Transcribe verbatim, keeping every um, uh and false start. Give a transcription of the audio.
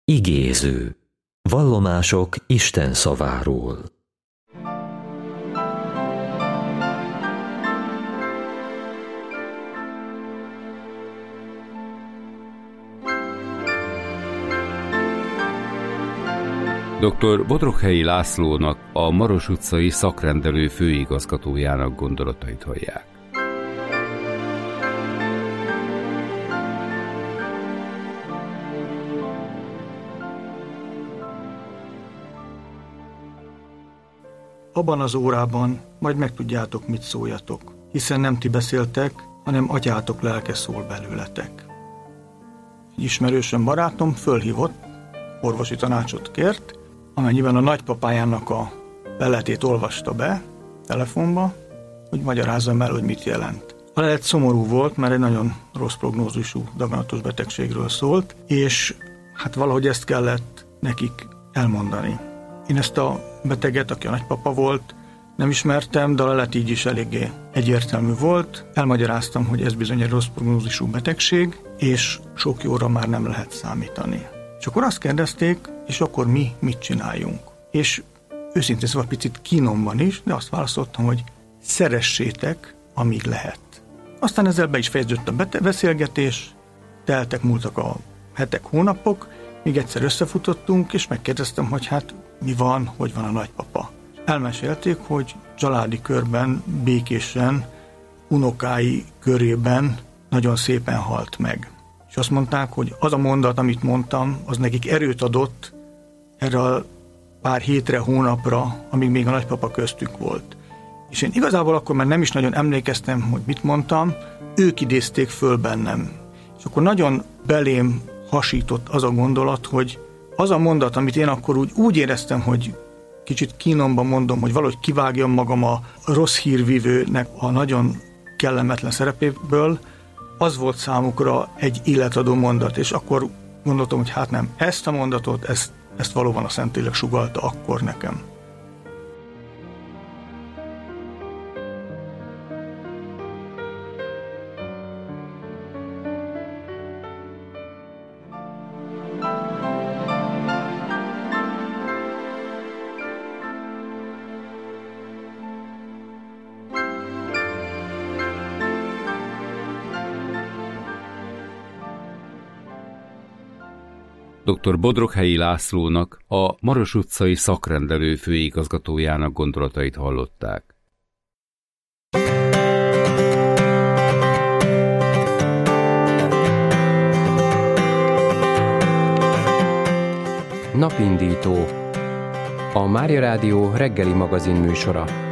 Igéző. Vallomások Isten szaváról. doktor Bodroghelyi Lászlónak, a Maros utcai szakrendelő főigazgatójának gondolatait hallják. Abban az órában majd megtudjátok, mit szóljatok, hiszen nem ti beszéltek, hanem atyátok lelke szól belőletek. Egy ismerősöm, barátom fölhívott, orvosi tanácsot kért, amennyiben a nagypapájának a leletét olvasta be telefonba, hogy magyarázzam el, hogy mit jelent. A lelet szomorú volt, mert egy nagyon rossz prognózisú daganatos betegségről szólt, és hát valahogy ezt kellett nekik elmondani. Én ezt a beteget, aki a nagypapa volt, nem ismertem, de a lelet így is eléggé egyértelmű volt. Elmagyaráztam, hogy ez bizony egy rossz prognózisú betegség, és sok jóra már nem lehet számítani. És akkor azt kérdezték, és akkor mi mit csináljunk? És őszintén szóval picit kínomban is, de azt válaszoltam, hogy szeressétek, amíg lehet. Aztán ezzel be is fejeződött a beszélgetés, teltek, múltak a hetek, hónapok, míg egyszer összefutottunk, és megkérdeztem, hogy hát mi van, hogy van a nagypapa. Elmesélték, hogy családi körben, békésen, unokái körében nagyon szépen halt meg. És azt mondták, hogy az a mondat, amit mondtam, az nekik erőt adott erre a pár hétre, hónapra, amíg még a nagypapa köztük volt. És én igazából akkor már nem is nagyon emlékeztem, hogy mit mondtam, ők idézték föl bennem. És akkor nagyon belém hasított az a gondolat, hogy az a mondat, amit én akkor úgy, úgy éreztem, hogy kicsit kínomban mondom, hogy valahogy kivágjam magam a rossz hírvívőnek a nagyon kellemetlen szerepéből, az volt számukra egy életadó mondat, és akkor gondoltam, hogy hát nem, ezt a mondatot, ezt, ezt valóban a Szentlélek sugallta akkor nekem. doktor Bodroghelyi Lászlónak, a Maros utcai szakrendelő főigazgatójának gondolatait hallották. Napindító. A Mária Rádió reggeli magazin műsora.